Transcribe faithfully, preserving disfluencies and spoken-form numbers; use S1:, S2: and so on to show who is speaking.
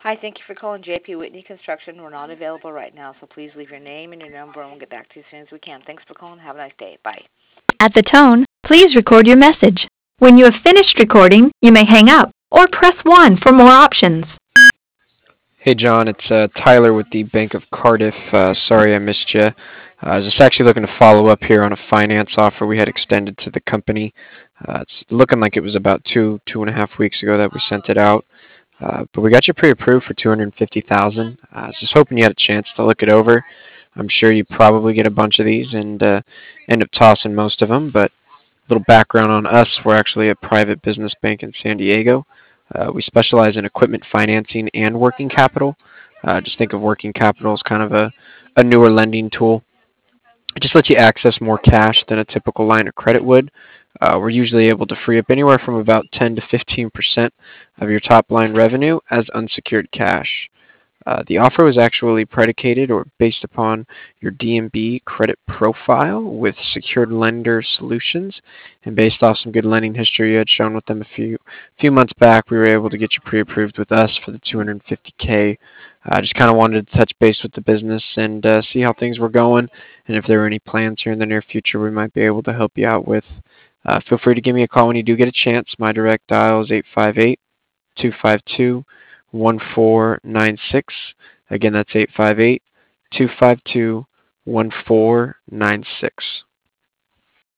S1: Hi, thank you for calling J P Whitney Construction. We're not available right now, so please leave your name and your number, and we'll get back to you as soon as we can. Thanks for calling. Have a nice day. Bye.
S2: At the tone, please record your message. When you have finished recording, you may hang up or press one for more options.
S3: Hey John, it's uh, Tyler with the Bank of Cardiff. Uh, sorry I missed you. Uh, I was just actually looking to follow up here on a finance offer we had extended to the company. Uh, it's looking like it was about two, two and a half weeks ago that we sent it out. Uh, but we got you pre-approved for two hundred fifty thousand dollars. Uh, I was just hoping you had a chance to look it over. I'm sure you probably get a bunch of these and uh, end up tossing most of them, but a little background on us. We're actually a private business bank in San Diego. Uh, we specialize in equipment financing and working capital. Uh, just think of working capital as kind of a, a newer lending tool. It just lets you access more cash than a typical line of credit would. Uh, we're usually able to free up anywhere from about ten to fifteen percent of your top line revenue as unsecured cash. Uh, the offer was actually predicated or based upon your D N B credit profile with Secured Lender Solutions, and based off some good lending history you had shown with them a few few months back, we were able to get you pre-approved with us for the two hundred fifty K. I uh, just kind of wanted to touch base with the business and uh, see how things were going, and if there were any plans here in the near future we might be able to help you out with. Uh, feel free to give me a call when you do get a chance. My direct dial is eight five eight, two five two, one four nine six. Again, that's eight five eight, two five two, one four nine six.